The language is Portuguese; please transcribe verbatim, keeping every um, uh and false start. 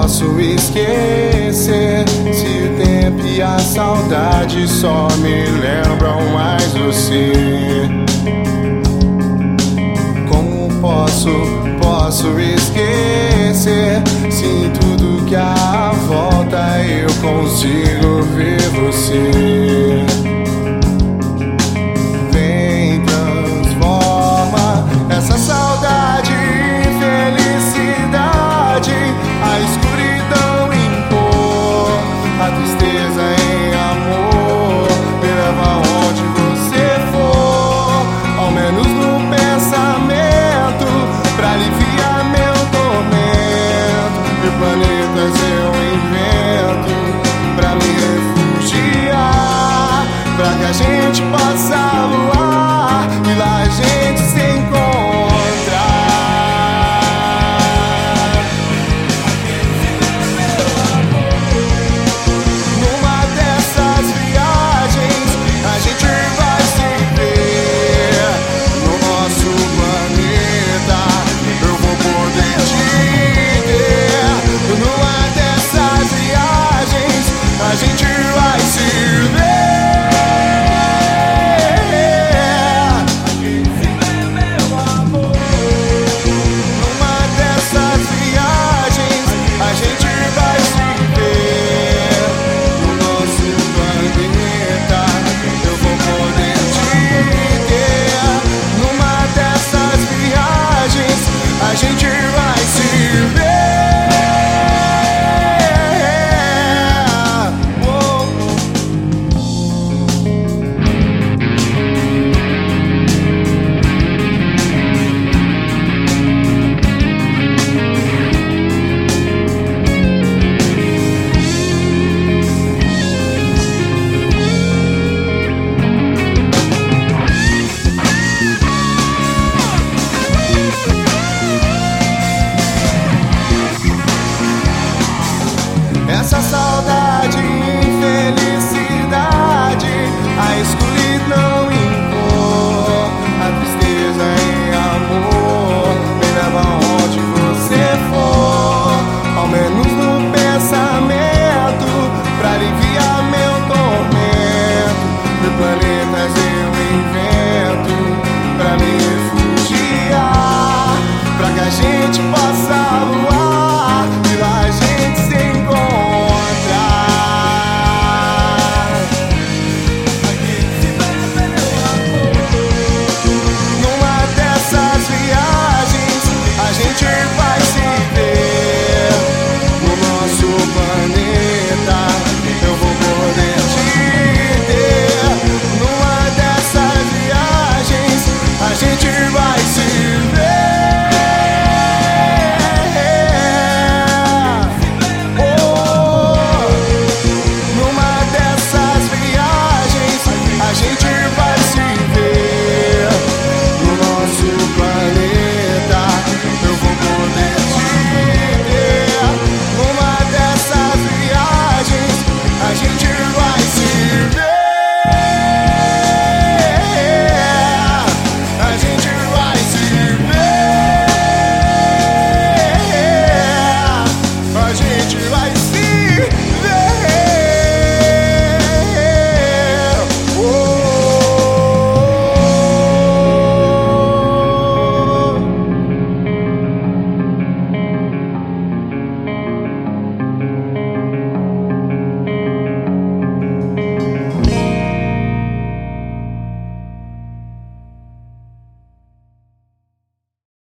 posso esquecer se o tempo e a saudade só me lembram mais você? Como posso, posso esquecer se em tudo que há à volta eu consigo ver você? Vem, transforma essa saudade em felicidade, a escuridão em cor, a tristeza em amor. Me leva onde você for, ao menos no pensamento, pra aliviar meu tormento. Mil planetas eu invento pra me refugiar, pra que a gente possa voar e lá a gente se encontra. Numa dessas viagens a gente vai se ver no nosso planeta. Eu vou poder te ter. Numa dessas viagens a gente vai se ver. A gente vai se ver. Oh. Essa saudade